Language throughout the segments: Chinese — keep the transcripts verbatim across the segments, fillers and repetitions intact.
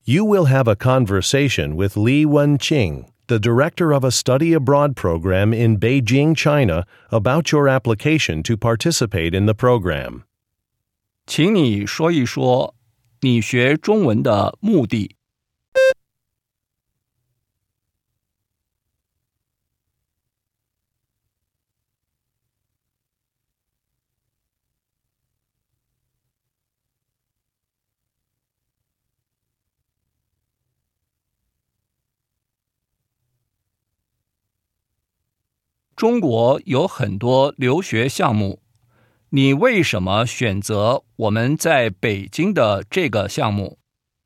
You will have a conversation with Li Wenqing, the director of a study abroad program in Beijing, China, about your application to participate in the program. 请你说一说你学中文的目的。中国有很多留学项目，你为什么选择我们在北京的这个项目？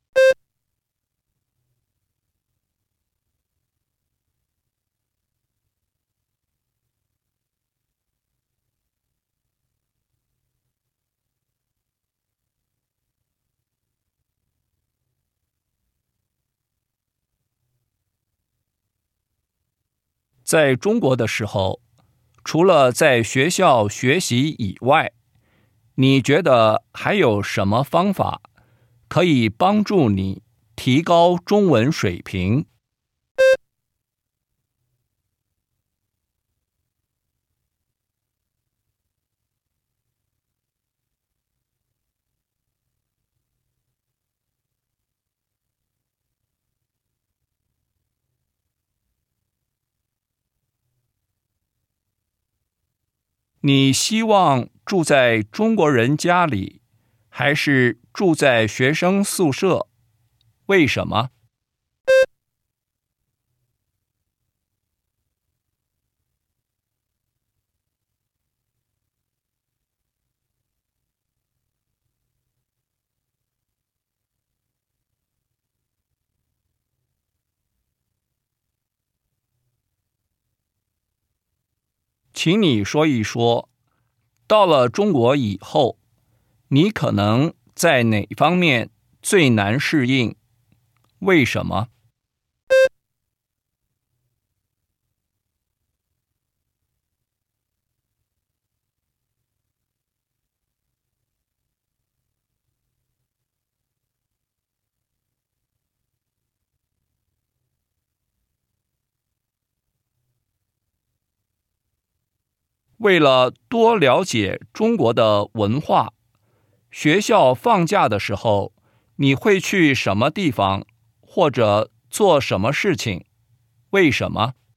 在中国的时候，除了在学校学习以外，你觉得还有什么方法可以帮助你提高中文水平？你希望住在中国人家里，还是住在学生宿舍？为什么？请你说一说，到了中国以后，你可能在哪方面最难适应？为什么？为了多了解中国的文化，学校放假的时候，你会去什么地方，或者做什么事情？为什么？